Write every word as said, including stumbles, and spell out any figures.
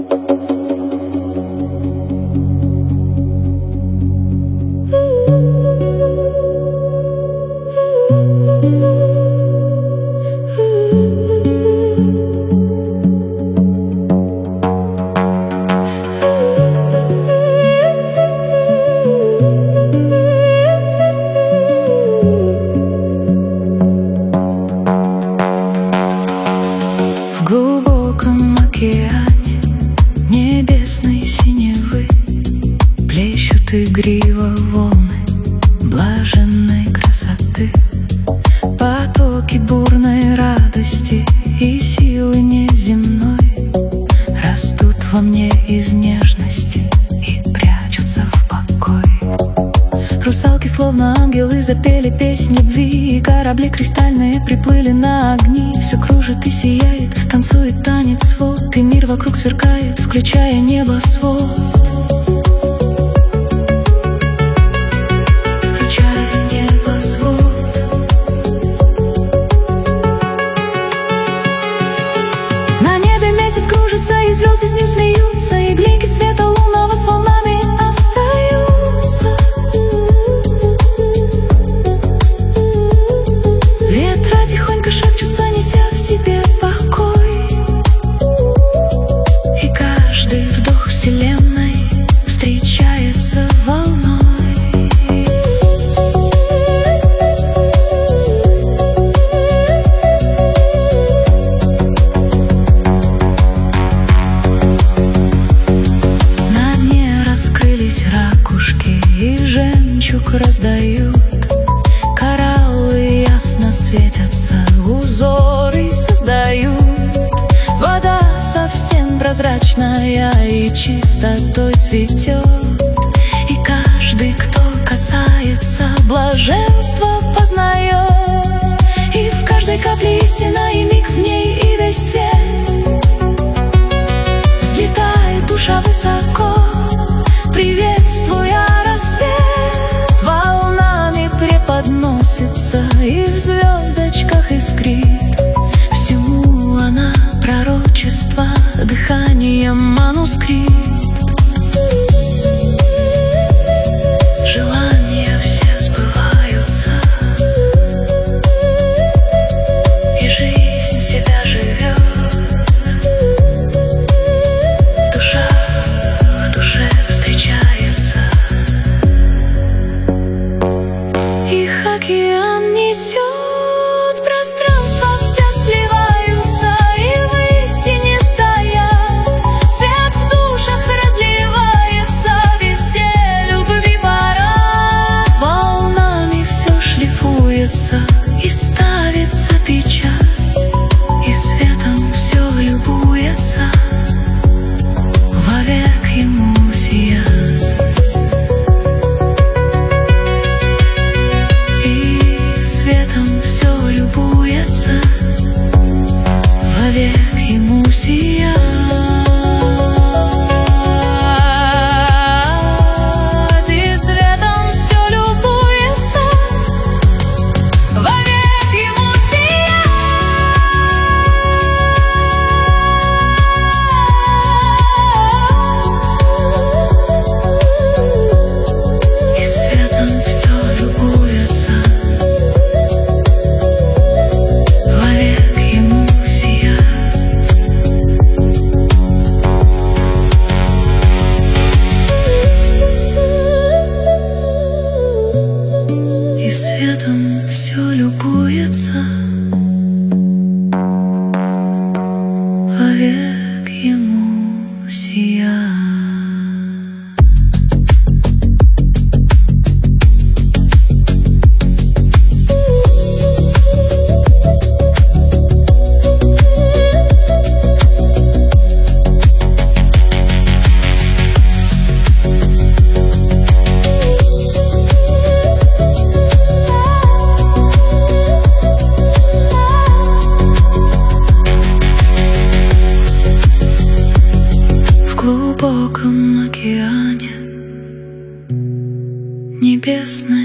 В глубоком океане небесной синевы плещут игриво волны блаженной красоты. Потоки бурной радости и силы неземной растут во мне из нежности и прячутся в покой. Русалки, словно ангелы, запели песнь любви, и корабли кристальные приплыли на огни. Все кружит и сияет, танцует танец вод, и мир вокруг сверкает, включая небосвод. Включая небосвод. На небе месяц кружится, и звезды с ним смеются, и блики света лунного с волнами остаются. Ветра тихонько шепчутся, неся в себе покой, и каждый вдох вселенной встречается волной. На дне раскрылись ракушки, и жемчуг раздают. Кораллы ясно светятся, узоры создают. Вода совсем прозрачная и чистотой цветет, и каждый, кто касается, блаженство познает. И в каждой капле истина, и миг в ней, и весь свет. Взлетает душа высоко, приветствуя рассвет. Волнами преподносится и в звездочках искрит. Всему она пророчество, дыханием манускрипт. Желания все сбываются, и жизнь себя живет. Душа в душе встречается. Их океан несет, пространство все сливаются, и в истине стоят. Свет в душах разливается, везде любви парад. Волнами все шлифуется, и ставится печать, и светом все любуется, вовек ему сиять. И светом все любуется, вовек ему сиять. И светом все любуется, вовек ему сиять. И светом все любуется, вовек ему сиять. И светом все любуется, вовек ему сиять. В глубоком океане небесной